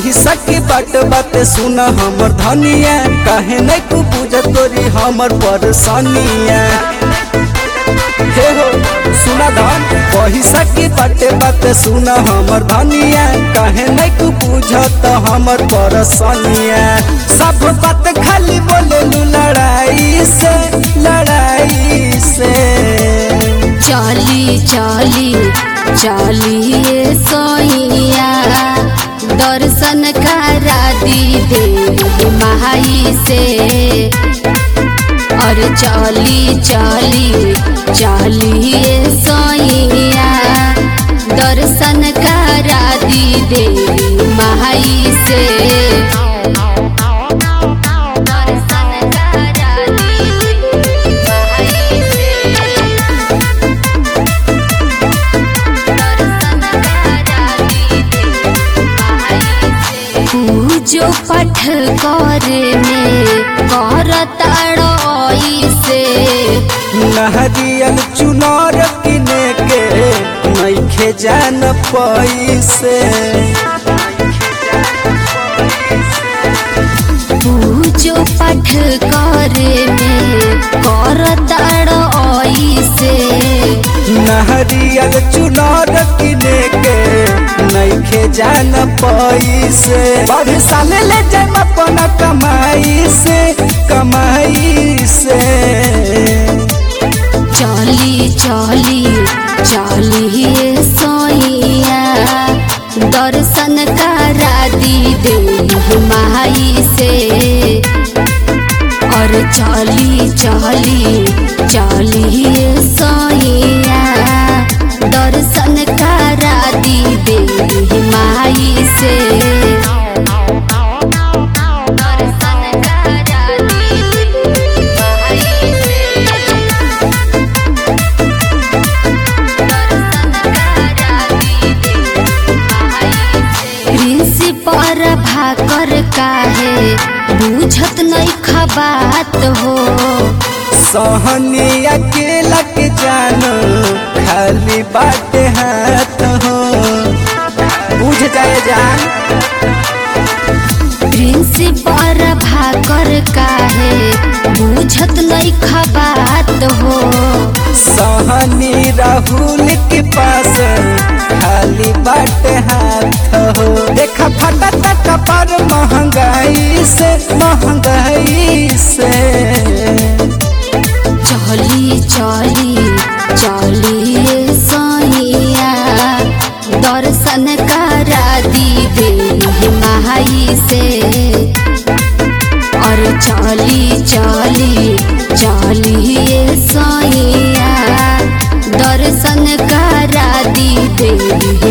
पैसा की बात बात सुन हमर धनिया, काहे नहीं तू बुझ तोरी हमर परेशानिया। हे हो सुना धन, पैसा की बात बात सुन हमर धनिया, काहे नहीं तू बुझत हमर परेशानिया। सब बात खाली बोले लड़ाई से लड़ाई से। चाली चाली चालिए सोइया, दर्शन करा दी देवी माई से। और चाली चाली चालिए सोइया, दर्शन करा दी देवी माई से। जो पठ करे में करताड़ोई से, नहरियल चुनार किने के नइखे जान पैसे। जो पठ करे में करताड़ोई से, नहरियल चुनार किने के नइखे जान पैसे। बढ़ साले ले जाम अपना कमाई से कमाई से। चाली चाली चालिए सोइया, दर्शन करा दी देवी माई से। और चाली चाली चालिए सोइया, दर्शन करा दी देवी माई से। पर भाकर काहे बुझत नहीं खबात हो। सहनी अकेला के जानो खाली बात हाथ हो, बुझ जाए जान। प्रिंसिपल भाकर काहे बुझत नहीं खबात हो। सहनी राहुल के पास खाली बात हाथ हो। देखा फटा तक पर महंगाई से महंगाई से। चाली चाली चालिए सोइया, दर्शन करा दी देवी माई से। और चाली चाली चालिए सोइया, दर्शन करा दी देवी